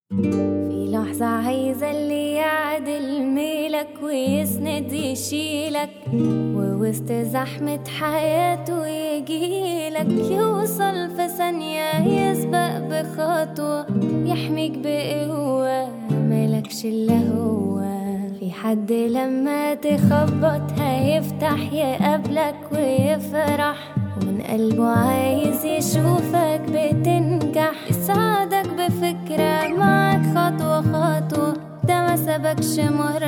في لحظة عايزة اللي يعدل ميلك ويسند يشيلك، ووسط زحمة حياته يجيلك، يوصل في ثانية يسبق بخطوة، يحميك بقوة مالكش إلا هو. في حد لما تخبط هيفتح يقابلك ويفرح، ومن قلبه عايز يشوفك بتنجح، يساعدك بفكرة معك خطوة خطوة، ده ما سبكش مرة